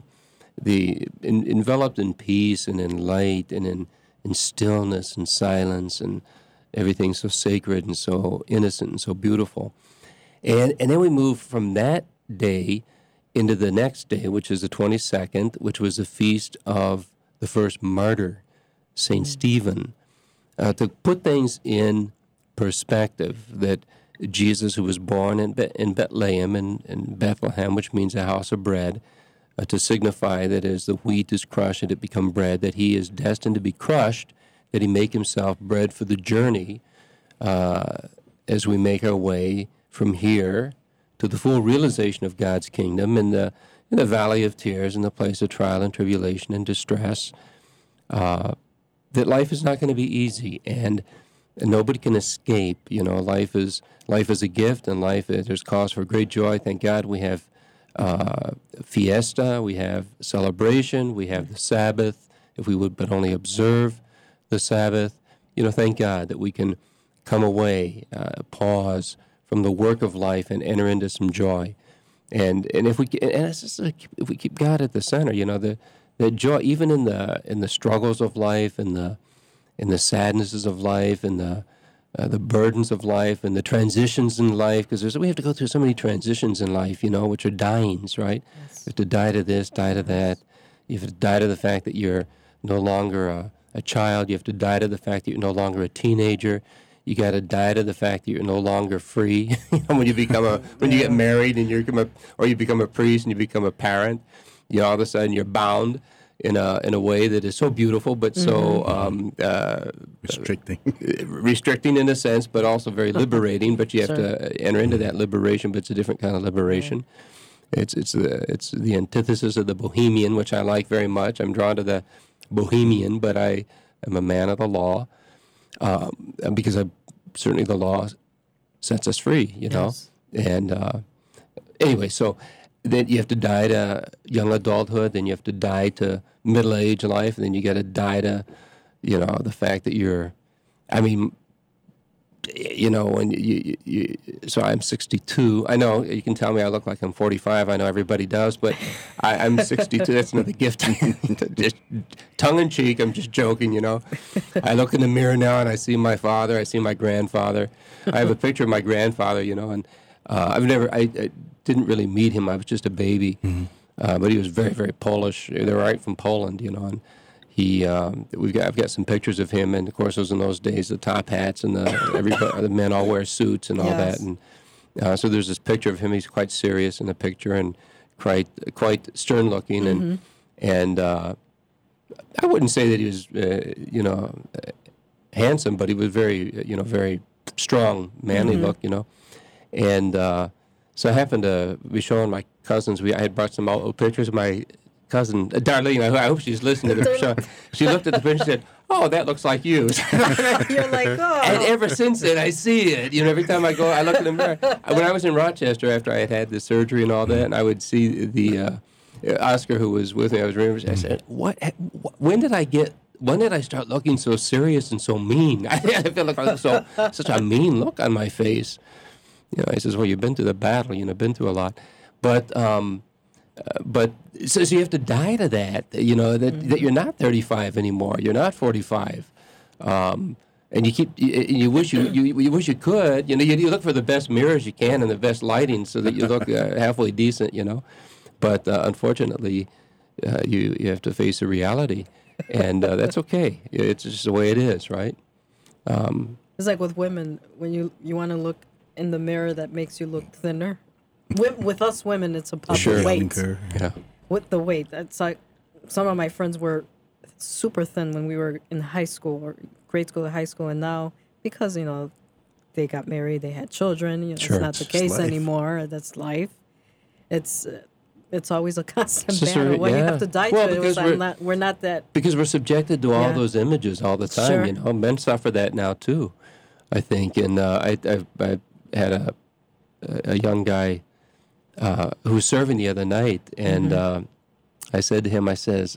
enveloped in peace and in light and in stillness and silence and everything so sacred and so innocent and so beautiful. And then we move from that day into the next day, which is the 22nd, which was the feast of the first martyr, St. Stephen. To put things in perspective, that Jesus, who was born in Bethlehem, in Bethlehem, which means a house of bread, to signify that as the wheat is crushed and it become bread, that he is destined to be crushed, that he make himself bread for the journey as we make our way from here to the full realization of God's kingdom in the valley of tears, in the place of trial and tribulation and distress, that life is not going to be easy, and nobody can escape. Life is a gift, and there's cause for great joy. Thank God we have fiesta, we have celebration, we have the Sabbath, if we would but only observe the Sabbath. Thank God that we can come away, pause from the work of life and enter into some joy. And if we keep God at the center, the joy, even in the struggles of life, and the sadnesses of life, and the burdens of life, and the transitions in life, because we have to go through so many transitions in life, which are dyings, right? Yes. You have to die to this, die to that. You have to die to the fact that you're no longer a child. You have to die to the fact that you're no longer a teenager. You got to die to the fact that you're no longer free. When you get married and you become a priest and you become a parent, all of a sudden you're bound in a way that is so beautiful, but so restricting in a sense, but also very liberating. But you have to enter into that liberation, but it's a different kind of liberation. It's the antithesis of the bohemian, which I like very much. I'm drawn to the bohemian, but I am a man of the law. Because certainly the law sets us free, Yes. And anyway, so then you have to die to young adulthood, then you have to die to middle-aged life, and then you got to die to, the fact that when you so I'm 62. I know you can tell me I look like I'm 45. I know everybody does, but I'm 62. That's another gift. Just tongue in cheek. I'm just joking, I look in the mirror now and I see my father. I see my grandfather. I have a picture of my grandfather, and I didn't really meet him. I was just a baby, but he was very, very Polish. They're right from Poland, and. I've got some pictures of him, and of course, those in those days, the top hats and the men all wear suits and all that, and so there's this picture of him. He's quite serious in the picture and quite stern looking, and I wouldn't say that he was handsome, but he was very very strong, manly look, and so I happened to be showing my cousins. I had brought some old pictures of my cousin Darlene. I hope she's listening to the show. She looked at the picture and said, "Oh, that looks like you." You're like, oh. And ever since then, I see it. Every time I go, I look in the mirror. When I was in Rochester after I had the surgery and all that, and I would see the Oscar, who was with me. I said, When did I start looking so serious and so mean? I feel like I was such a mean look on my face. He says, "Well, you've been through the battle. Been through a lot, but." So you have to die to that, that you're not 35 anymore, you're not 45, and you wish you could, you look for the best mirrors you can and the best lighting so that you look halfway decent, but unfortunately, you have to face the reality, and that's okay. It's just the way it is, right? It's like with women, when you want to look in the mirror, that makes you look thinner. With us women, it's about the weight. Yeah. With the weight, it's like some of my friends were super thin when we were in high school or grade school or high school, and now because they got married, they had children. It's not the case anymore. That's life. It's always a constant battle. You have to die to it. We're not that. Because we're subjected to all those images all the time. Sure. Men suffer that now too. I think. And I had a young guy who was serving the other night, and I said to him, I said,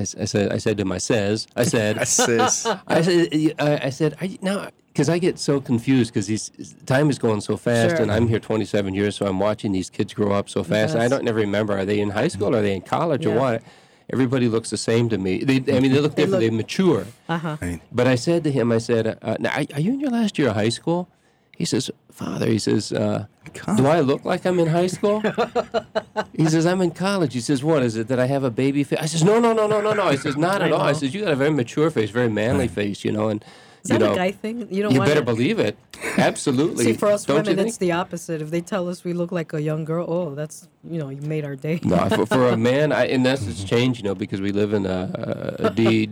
now, because I get so confused because time is going so fast, and I'm here 27 years, so I'm watching these kids grow up so fast, and I don't never remember, are they in high school, are they in college, or what? Everybody looks the same to me. They look different, they mature. Right. But I said to him, I said, now, are you in your last year of high school? He says, Father, he says, do I look like I'm in high school? He says, I'm in college. He says, what is it, that I have a baby face? I says, no. I says, not at all. I says, you got a very mature face, very manly face, and is that a guy thing? You better believe it. Absolutely. See, for us women, it's the opposite. If they tell us we look like a young girl, that's, you made our day. No, for a man, and that's it's changed, because we live in a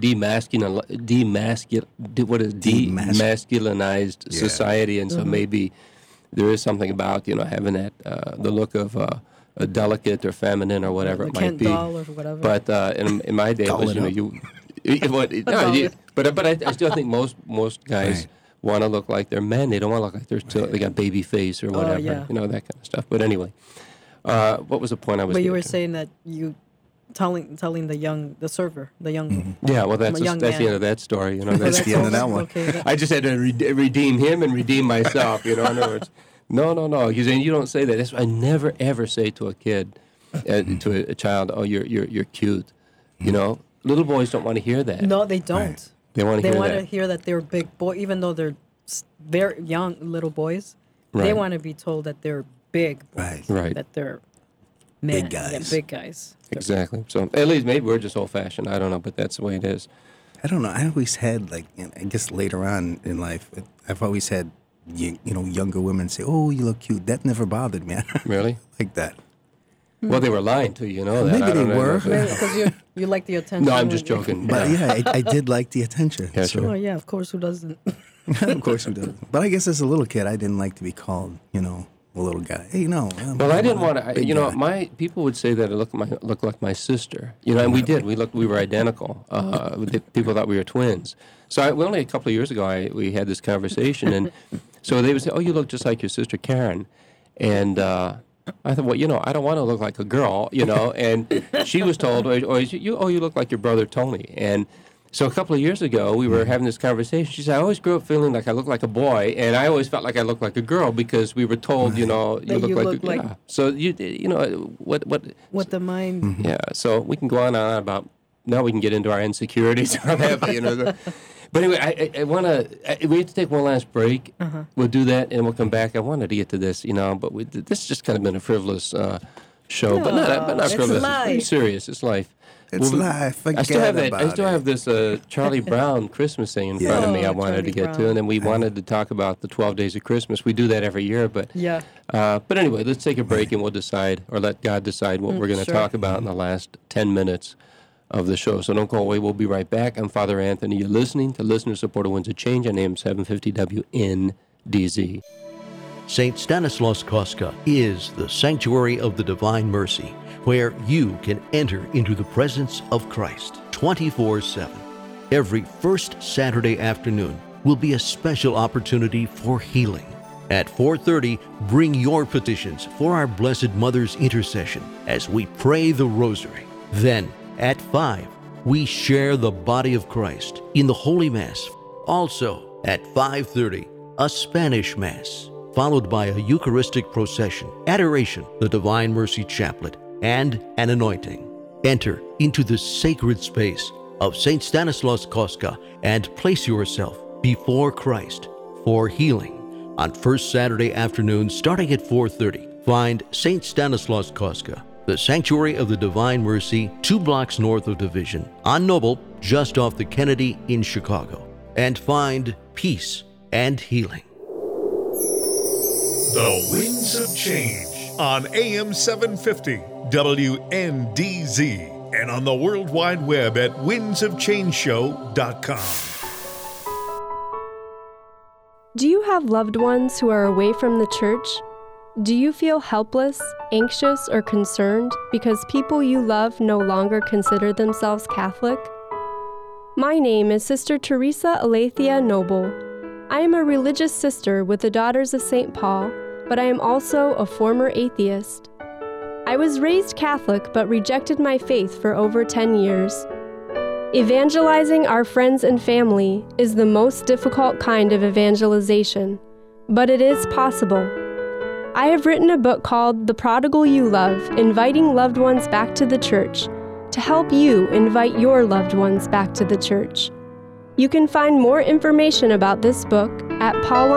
demasculinized society, and so maybe there is something about, having that, the look of a delicate or feminine or whatever it might be. Doll or whatever. But in my day, it was, But I still think most guys want to look like they're men. They don't want to look like they got baby face or whatever, that kind of stuff. But anyway, what was the point I was? But you were saying that you telling the server, the young. Yeah, well, that's the end of that story. That's the end of that one. Okay, I just had to redeem him and redeem myself. In other words, no. He's saying you don't say that. That's what I never ever say to a kid, to a child. Oh, you're cute. Little boys don't want to hear that. No, they don't. Right. They want to hear that they're big boy, even though they're very young little boys. Right. They want to be told that they're big boys, right. That they're men, big guys. Big guys. Exactly. So at least maybe we're just old-fashioned. I don't know, but that's the way it is. I don't know. I always had, I guess later on in life, I've always had, younger women say, "Oh, you look cute." That never bothered me. Really? Like that. Well, they were lying to you, that. Maybe they were. Because you like the attention. No, I'm just joking. But I did like the attention. Yeah, sure. Oh, yeah, of course, who doesn't? Of course who doesn't. But I guess as a little kid, I didn't like to be called, a little guy. Hey, no. Well, I didn't want to, my people would say that I look like my sister. And we did. We were identical. People thought we were twins. So only a couple of years ago, we had this conversation. And so they would say, oh, you look just like your sister Karen. And I thought, well, I don't want to look like a girl, and she was told, you look like your brother Tony. And so a couple of years ago, we were having this conversation. She said, I always grew up feeling like I look like a boy, and I always felt like I looked like a girl because we were told, you look like. Yeah. So, what the mind. Mm-hmm. Yeah, so we can go on and on about, now we can get into our insecurities. But anyway, I want to. We have to take one last break. We'll do that, and we'll come back. I wanted to get to this, but this has just kind of been a frivolous show, but not frivolous. It's pretty serious. It's life. It's life. I still have this Charlie Brown Christmas thing in front of me. I wanted to get to, and then we wanted to talk about the 12 Days of Christmas. We do that every year, but But anyway, let's take a break, and we'll decide, or let God decide what we're going to talk about in the last 10 minutes of the show. So don't go away. We'll be right back. I'm Father Anthony. You're listening to Listener-Supported Winds of Change on AM 750 WNDZ. St. Stanislaus Kostka is the sanctuary of the Divine Mercy, where you can enter into the presence of Christ 24/7. Every first Saturday afternoon will be a special opportunity for healing. At 4:30, bring your petitions for our Blessed Mother's intercession as we pray the Rosary. Then, at 5, we share the body of Christ in the Holy Mass. Also, at 5:30, a Spanish Mass, followed by a Eucharistic procession, adoration, the Divine Mercy Chaplet, and an anointing. Enter into the sacred space of St. Stanislaus Kostka and place yourself before Christ for healing. On first Saturday afternoon, starting at 4:30, find St. Stanislaus Kostka, the Sanctuary of the Divine Mercy, 2 blocks north of Division, on Noble, just off the Kennedy in Chicago, and find peace and healing. The Winds of Change on AM 750 WNDZ and on the World Wide Web at windsofchangeshow.com. Do you have loved ones who are away from the church? Do you feel helpless, anxious, or concerned because people you love no longer consider themselves Catholic? My name is Sister Teresa Alethea Noble. I am a religious sister with the Daughters of St. Paul, but I am also a former atheist. I was raised Catholic but rejected my faith for over 10 years. Evangelizing our friends and family is the most difficult kind of evangelization, but it is possible. I have written a book called The Prodigal You Love, Inviting Loved Ones Back to the Church, to help you invite your loved ones back to the church. You can find more information about this book at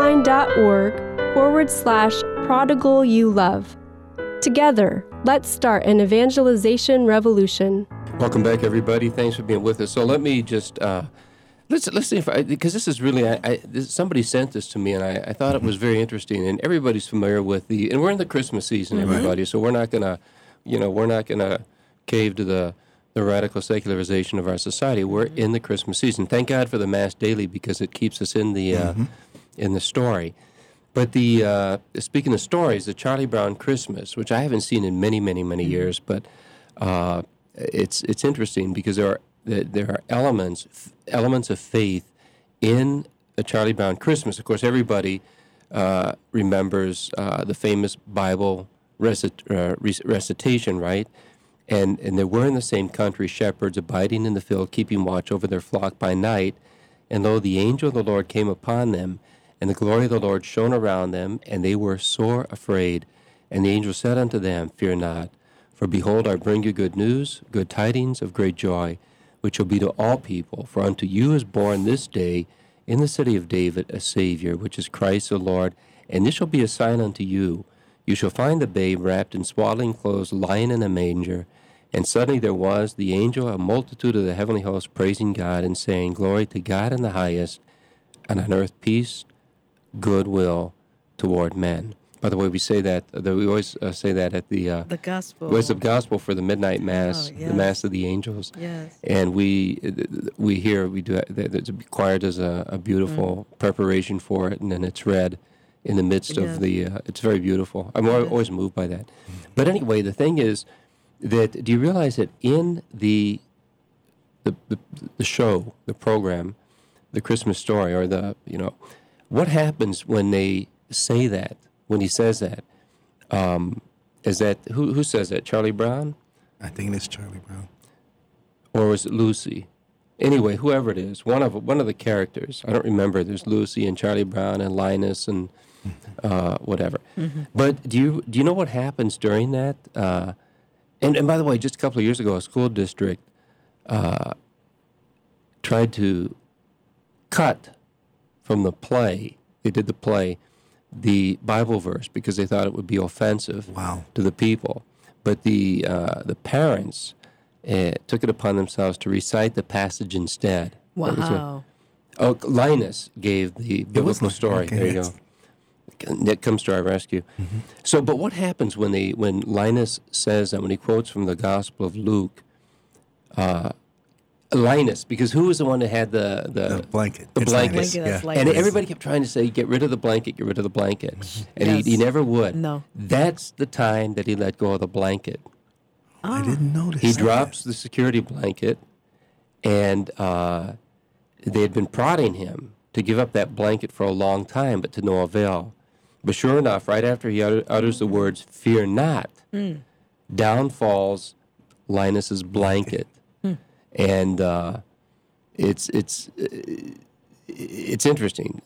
pauline.org/prodigalyouLove. Together, let's start an evangelization revolution. Welcome back, everybody. Thanks for being with us. So let me just let's see if because this is really somebody sent this to me, and I thought it was very interesting. And everybody's familiar with and we're in the Christmas season, everybody. So we're not gonna cave to the radical secularization of our society. We're in the Christmas season. Thank God for the Mass daily, because it keeps us in the story. But speaking of stories, the Charlie Brown Christmas, which I haven't seen in many, many, many years, but it's interesting because there are elements of faith in a Charlie Brown Christmas. Of course, everybody remembers the famous Bible recitation, right? And they were in the same country, shepherds abiding in the field, keeping watch over their flock by night. And lo, the angel of the Lord came upon them, and the glory of the Lord shone around them, and they were sore afraid. And the angel said unto them, Fear not, for behold, I bring you good news, good tidings of great joy, which shall be to all people. For unto you is born this day in the city of David a Savior, which is Christ the Lord. And this shall be a sign unto you. You shall find the babe wrapped in swaddling clothes, lying in a manger. And suddenly there was the angel, a multitude of the heavenly host, praising God and saying, Glory to God in the highest, and on earth peace, goodwill toward men. By the way, we say that, we always say that at the gospel. It's the gospel for the midnight mass, yes. The Mass of the Angels. Yes. And we do, the choir does a beautiful preparation for it, and then it's read in the midst of it's very beautiful. I'm always moved by that. But anyway, the thing is, that do you realize that in the show, the program, the Christmas Story, or what happens when they say that, when he says that? Is that who says that? Charlie Brown? I think it is Charlie Brown. Or was it Lucy? Anyway, whoever it is, one of the characters. I don't remember. There's Lucy and Charlie Brown and Linus and whatever. Mm-hmm. But do you know what happens during that? And by the way, just a couple of years ago, a school district tried to cut from the play. They did the play, the Bible verse, because they thought it would be offensive to the people. But the parents took it upon themselves to recite the passage instead. Wow. Linus gave the biblical story. Okay, there you go. Nick comes to our rescue. Mm-hmm. So, but what happens when Linus says that, when he quotes from the Gospel of Luke, Linus, because who was the one that had the blanket? The blanket. Yeah. And everybody kept trying to say, get rid of the blanket, get rid of the blanket. Mm-hmm. And he never would. No. That's the time that he let go of the blanket. Oh. I didn't notice He drops the security blanket, and they had been prodding him to give up that blanket for a long time, but to no avail. But sure enough, right after he utters the words, Fear not, down falls Linus's blanket. And it's interesting.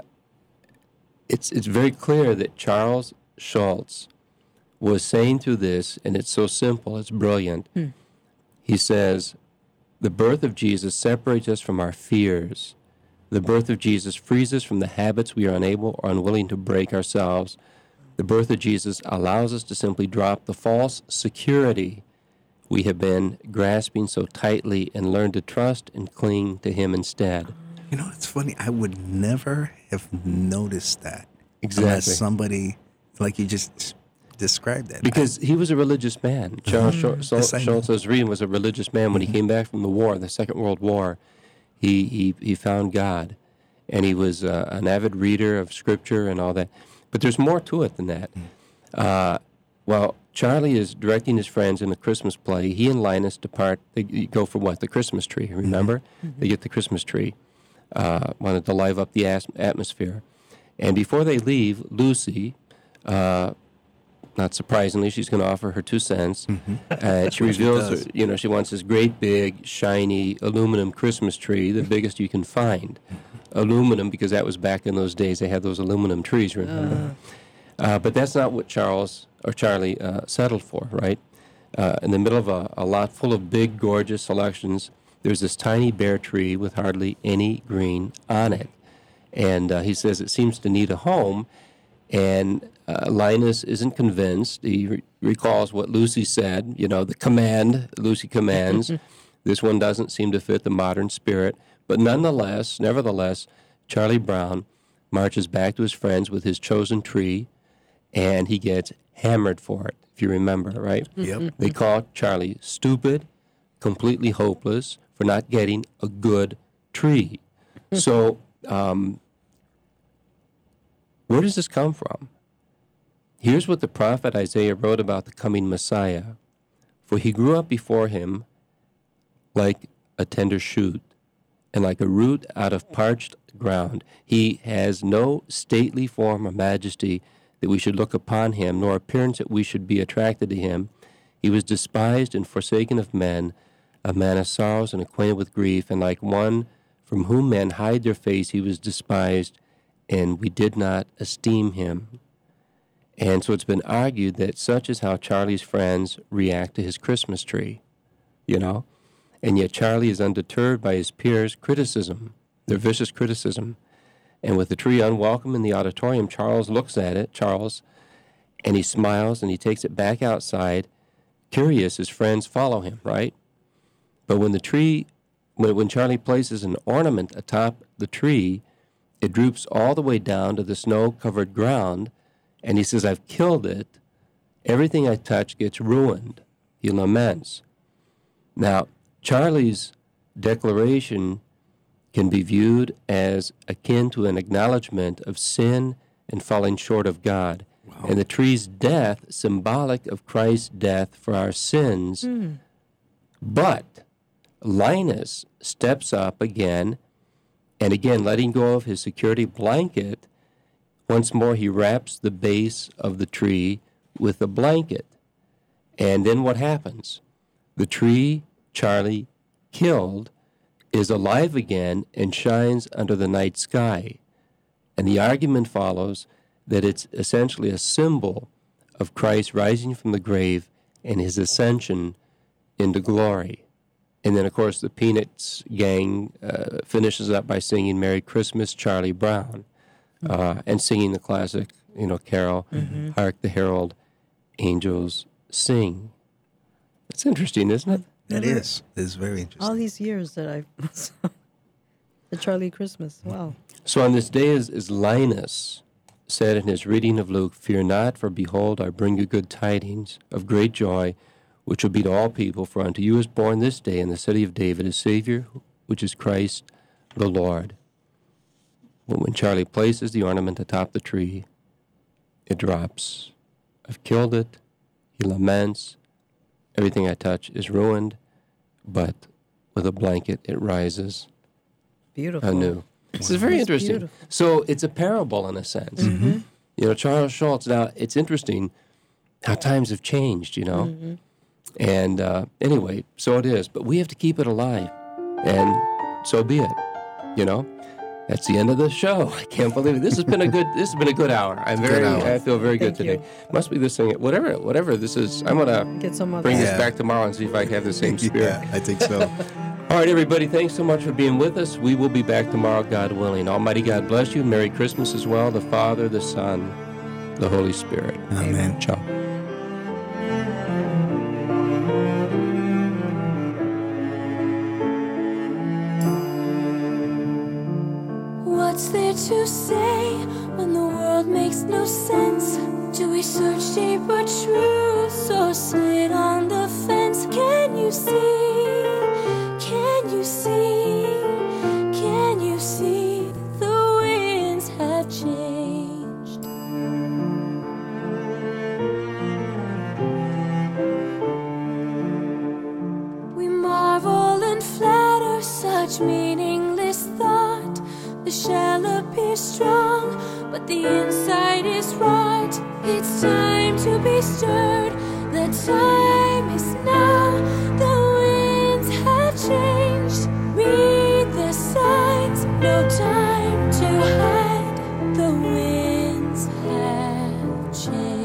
It's very clear that Charles Schulz was saying through this, and it's so simple, it's brilliant. He says, the birth of Jesus separates us from our fears. The birth of Jesus frees us from the habits we are unable or unwilling to break ourselves. The birth of Jesus allows us to simply drop the false security we have been grasping so tightly and learn to trust and cling to Him instead. You know, it's funny. I would never have noticed that. Exactly. Unless somebody, like you just described that. Because he was a religious man. Charles Schulz, I was reading, was a religious man. When he came back from the war, the Second World War, he found God, and he was an avid reader of Scripture and all that. But there's more to it than that. Well, Charlie is directing his friends in a Christmas play. He and Linus depart. They go for what? The Christmas tree, remember? Mm-hmm. They get the Christmas tree. wanted to live up the atmosphere. And before they leave, Lucy, not surprisingly, she's going to offer her 2 cents. And she reveals, she wants this great big, shiny aluminum Christmas tree, the biggest you can find. Aluminum, because that was back in those days. They had those aluminum trees, remember? But that's not what Charlie settled for, right? In the middle of a lot full of big, gorgeous selections, there's this tiny bare tree with hardly any green on it. And he says it seems to need a home. And Linus isn't convinced. He recalls what Lucy said, the command, Lucy commands. This one doesn't seem to fit the modern spirit. But nevertheless, Charlie Brown marches back to his friends with his chosen tree, and he gets hammered for it, if you remember, right? Yep. They call Charlie stupid, completely hopeless for not getting a good tree. So, where does this come from? Here's what the prophet Isaiah wrote about the coming Messiah. For he grew up before him like a tender shoot, and like a root out of parched ground. He has no stately form or majesty that we should look upon him, nor appearance that we should be attracted to him. He was despised and forsaken of men, a man of sorrows and acquainted with grief, and like one from whom men hide their face, he was despised, and we did not esteem him. And so it's been argued that such is how Charlie's friends react to his Christmas tree, And yet Charlie is undeterred by his peers' criticism, their vicious criticism. And with the tree unwelcome in the auditorium, Charles looks at it, and he smiles, and he takes it back outside. Curious, his friends follow him, right? But when Charlie places an ornament atop the tree, it droops all the way down to the snow-covered ground, and he says, I've killed it. Everything I touch gets ruined. He laments. Now, Charlie's declaration can be viewed as akin to an acknowledgement of sin and falling short of God. Wow. And the tree's death, symbolic of Christ's death for our sins. But Linus steps up again, and again, letting go of his security blanket, once more he wraps the base of the tree with a blanket. And then what happens? The tree Charlie killed is alive again and shines under the night sky. And the argument follows that it's essentially a symbol of Christ rising from the grave and his ascension into glory. And then, of course, the Peanuts gang finishes up by singing Merry Christmas, Charlie Brown, and singing the classic, carol, Hark the Herald Angels Sing. It's interesting, isn't it? It is. It's very interesting. All these years that I've the Charlie Christmas. Wow. So on this day, as Linus said in his reading of Luke, fear not, for behold, I bring you good tidings of great joy, which will be to all people. For unto you is born this day in the city of David a Savior, which is Christ the Lord. But when Charlie places the ornament atop the tree, it drops. I've killed it. He laments. Everything I touch is ruined, but with a blanket it rises beautiful anew. This is very interesting. Beautiful. So it's a parable in a sense. Charles Schulz. Now, it's interesting how times have changed, And anyway, so it is. But we have to keep it alive, and so be it, That's the end of the show. I can't believe it. This has been a good hour. I feel very good today. Must be this thing. Whatever this is. I'm gonna bring this back tomorrow and see if I have the same spirit. Yeah, I think so. All right, everybody. Thanks so much for being with us. We will be back tomorrow, God willing. Almighty God bless you. Merry Christmas as well. The Father, the Son, the Holy Spirit. Amen. Ciao. What's there to say when the world makes no sense? Do we search deeper truths or sit on the fence? Can you see? Can you see? Can you see the winds have changed? We marvel and flatter such meaningless thought. the shell appears strong, but the inside is rot. It's time to be stirred. The time is now. The winds have changed. Read the signs. No time to hide. The winds have changed.